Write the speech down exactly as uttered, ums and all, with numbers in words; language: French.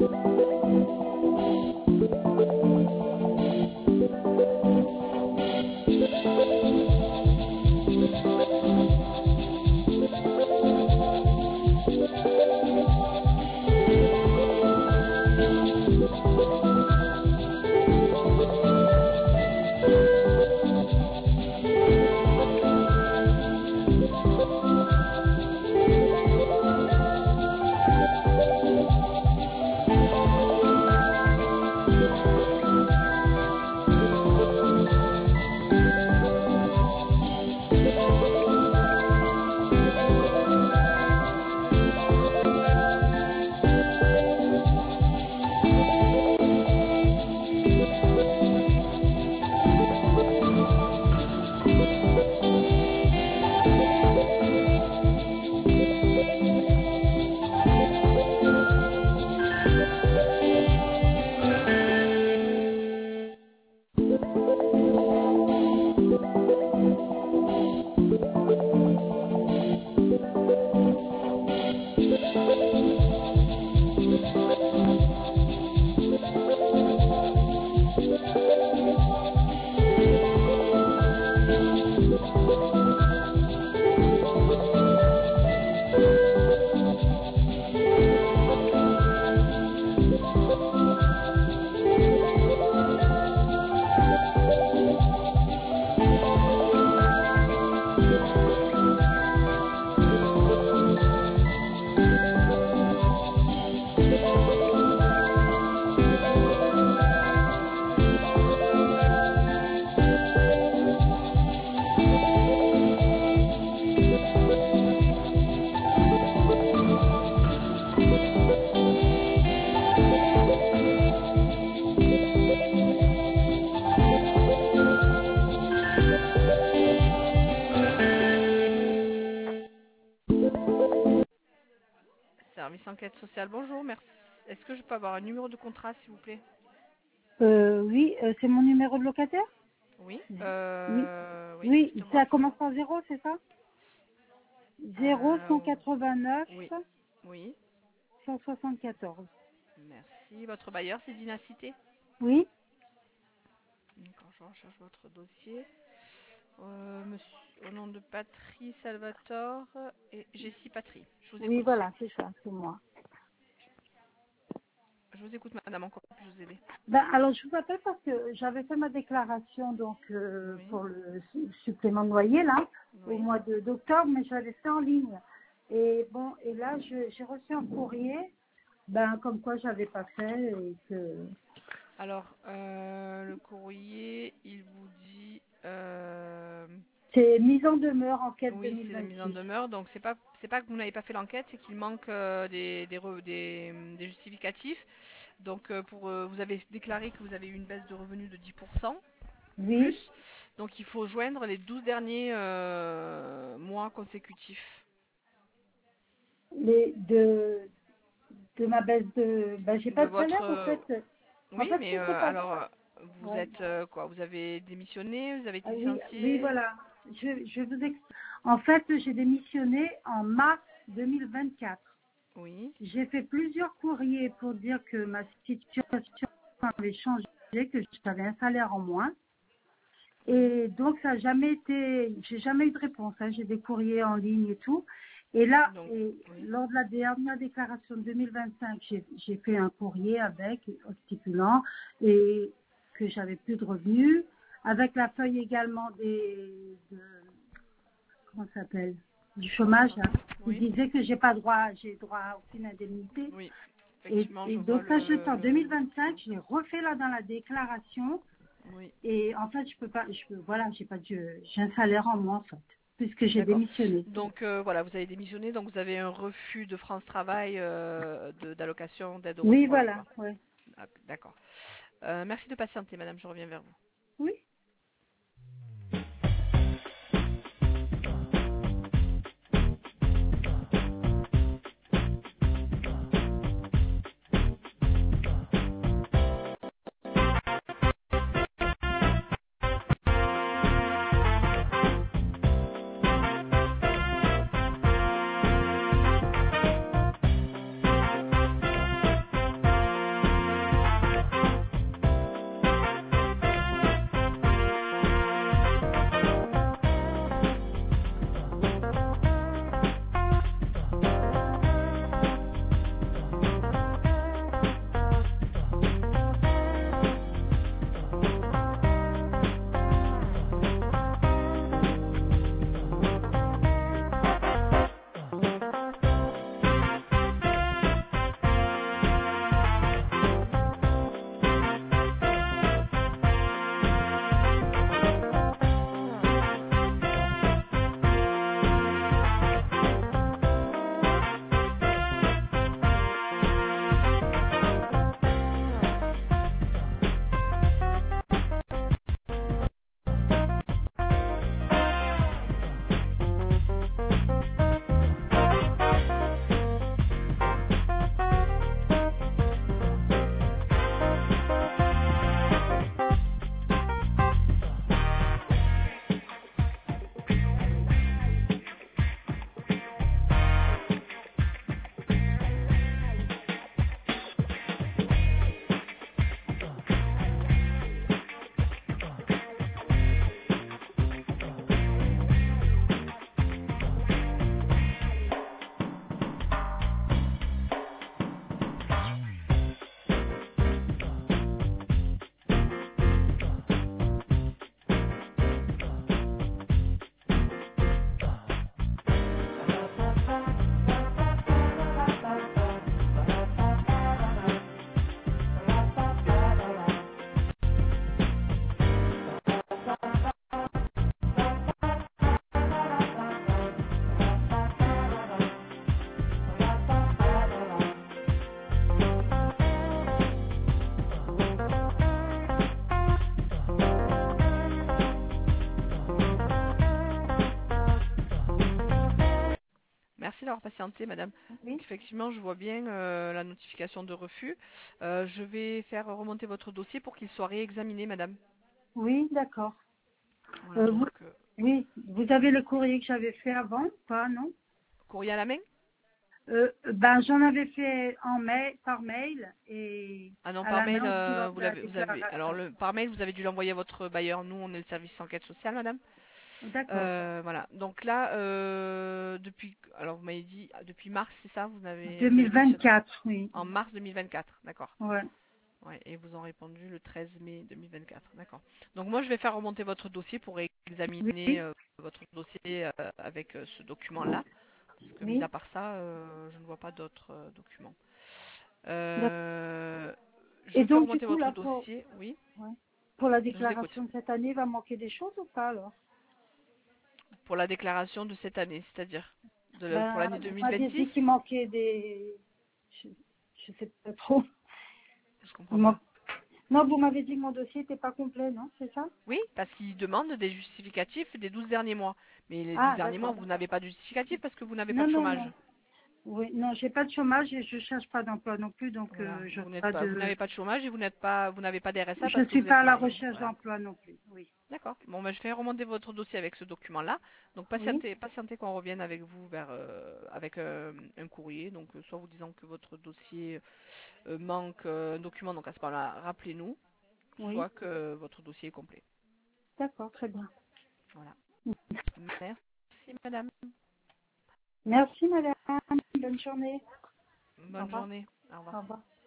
Service enquête sociale, bonjour, merci. Est-ce que je peux avoir un numéro de contrat, s'il vous plaît? Euh, oui, euh, c'est mon numéro de locataire? Oui. Oui, Euh, oui, oui, dites-moi. ça commence par zéro, c'est ça? Zéro Euh, cent quatre-vingt-neuf oui. Oui. cent soixante-quatorze. Merci. Votre bailleur, c'est Dynacité? Oui, D'accord, je recherche votre dossier. Euh, monsieur, au nom de Patrie Salvatore et Jessie Patrie. Je vous oui, écoute. voilà, c'est ça, c'est moi. Je vous écoute, madame, encore puis-je vous aider? Ben, alors, je vous appelle parce que j'avais fait ma déclaration donc euh, Oui. pour le su- supplément de loyer là au Oui. mois de- d'octobre, mais je l'avais fait en ligne. Et bon, et là, je- j'ai reçu un courrier, ben comme quoi j'avais pas fait et que Alors, euh, le courrier, il vous dit... euh, c'est mise en demeure enquête Oui, c'est la mise en deux mille vingt-six. demeure. Donc, c'est pas, c'est pas que vous n'avez pas fait l'enquête, c'est qu'il manque euh, des, des, re- des, des justificatifs. Donc, euh, pour, euh, vous avez déclaré que vous avez eu une baisse de revenus de dix pour cent Oui, plus. Donc, il faut joindre les douze derniers euh, mois consécutifs. les de de ma baisse de ben j'ai De pas de votre... salaire en euh, fait. En Oui, fait, mais ce qui s'est euh, passé. alors, euh, vous Ouais. êtes euh, quoi? Vous avez démissionné? Vous avez Ah été oui, oui, licencié? voilà. Je, je vous explique. En fait, j'ai démissionné en mars deux mille vingt-quatre. Oui. J'ai fait plusieurs courriers pour dire que ma situation avait changé, que j'avais un salaire en moins. Mhm. Et donc, ça n'a jamais été, j'ai jamais eu de réponse. Hein. J'ai des courriers en ligne et tout. Et là, Donc, et oui. lors de la dernière déclaration de deux mille vingt-cinq, j'ai j'ai fait un courrier avec, en stipulant, et que j'avais plus de revenus, avec la feuille également des, de, comment ça s'appelle, du chômage. Chômage. Hein. Il Oui. disait que j'ai pas droit, j'ai droit à aucune indemnité. Oui. Et, Effectivement, et je vois donc ça, je le, fait en le, le deux mille vingt-cinq, document. je l'ai refait là dans la déclaration. Oui. Et en fait, je peux pas, je peux, voilà, j'ai pas de, j'ai un salaire en moins en fait, puisque j'ai D'accord. démissionné. Donc euh, voilà, vous avez démissionné, donc vous avez un refus de France Travail euh, de- d'allocation d'aide au Oui, retour à voilà, l'emploi. ouais. Ah, d'accord. Euh, merci de patienter, madame, je reviens vers vous. Oui. d'avoir patienté, madame. Oui, Donc, effectivement, je vois bien euh, la notification de refus. Euh, je vais faire remonter votre dossier pour qu'il soit réexaminé, madame. oui, d'accord. Voilà, Euh, vous, donc, euh, oui, vous avez le courrier que j'avais fait avant, pas, non? courrier à la main? Euh, ben, j'en avais fait en mail, par mail et Ah non, à par la mail, main aussi euh, lors vous de la l'avez, vous avez. Alors, déclaration. le, par mail, vous avez dû l'envoyer à votre bailleur. Nous, on est le service enquête sociale, madame. D'accord. Euh, voilà. Donc là, euh, depuis, alors vous m'avez dit ah, depuis mars, c'est ça? Vous avez, vous avez démissionné deux mille vingt-quatre, oui. en mars deux mille vingt-quatre, d'accord. Ouais. Ouais, et vous ont répondu le treize mai deux mille vingt-quatre, d'accord. Donc moi, je vais faire remonter votre dossier pour examiner Oui, euh, votre dossier euh, avec euh, ce document-là, parce que mis oui. à part ça, euh, je ne vois pas d'autres euh, documents. D'accord. Euh, je Et fais donc, du remonter coup, votre là, pour, dossier, oui. ouais. Pour la Je vous écoute. déclaration de cette année, il va manquer des choses ou pas alors? Pour la déclaration de cette année, c'est-à-dire de le- pour Ben, l'année vous m'aviez dit deux mille vingt-six, qu'il manquait des... Je, je sais pas trop. je Il comprends pas. manque- Non, vous m'avez dit que mon dossier n'était pas complet, non? C'est ça? Oui, parce qu'ils demandent des justificatifs des douze derniers mois. Mais les douze Ah, derniers mois, d'accord. vous n'avez pas de justificatif parce que vous n'avez pas Non, de non, chômage. non. Oui, non, j'ai pas de chômage et je cherche pas d'emploi non plus, donc Voilà, euh, je vous n'êtes pas pas, vous de, n'avez pas de chômage et vous n'êtes pas, vous n'avez pas d'R S A je parce que suis vous pas êtes à la marié. recherche Voilà. d'emploi non plus. Oui, D'accord. Bon, ben, je vais remonter votre dossier avec ce document-là. Donc oui, patientez, patientez qu'on revienne avec vous vers, euh, avec euh, un courrier. Donc euh, soit vous disant que votre dossier euh, manque euh, un document, donc à ce moment-là, rappelez-nous, oui. soit que votre dossier est complet. D'accord, très bien. Voilà. Merci, madame. Merci, madame. Bonne journée. Au Bonne revoir. journée. Au revoir. Au revoir.